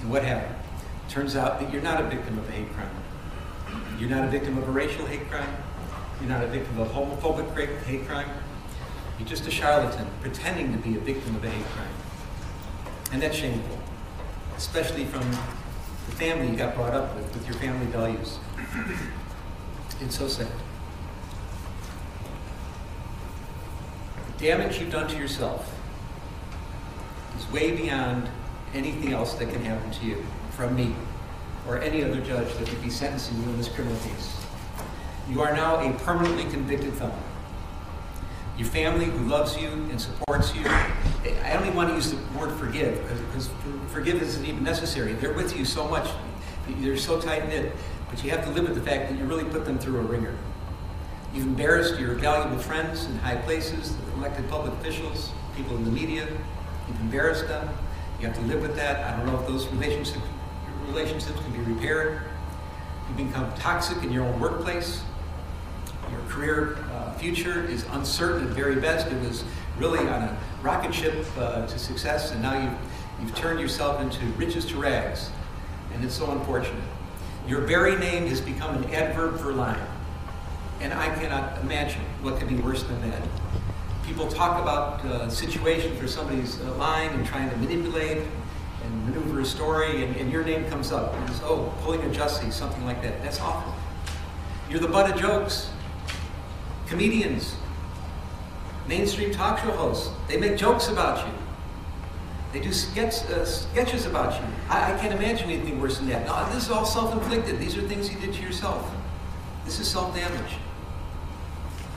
And what happened? Turns out that you're not a victim of a hate crime. You're not a victim of a racial hate crime. You're not a victim of a homophobic hate crime. You're just a charlatan pretending to be a victim of a hate crime. And that's shameful, especially from the family you got brought up with your family values. It's so sad. The damage you've done to yourself is way beyond anything else that can happen to you from me or any other judge that would be sentencing you in this criminal case. You are now a permanently convicted felon. Your family, who loves you and supports you, I only want to use the word forgive, because forgive isn't even necessary. They're with you so much. They're so tight-knit, but you have to live with the fact that you really put them through a ringer. You've embarrassed your valuable friends in high places, elected public officials, people in the media. You've embarrassed them. You have to live with that. I don't know if those relationships can be repaired. You've become toxic in your own workplace. Your career future is uncertain at very best. It was really on a rocket ship to success, and now you've turned yourself into riches to rags, and it's so unfortunate. Your very name has become an adverb for lying, and I cannot imagine what could be worse than that. People talk about situations where somebody's lying and trying to manipulate and maneuver a story, and your name comes up. And it's, oh, pulling a Jussie, something like that. That's awful. You're the butt of jokes. Comedians, mainstream talk show hosts, they make jokes about you. They do sketches about you. I can't imagine anything worse than that. No, this is all self-inflicted. These are things you did to yourself. This is self-damage.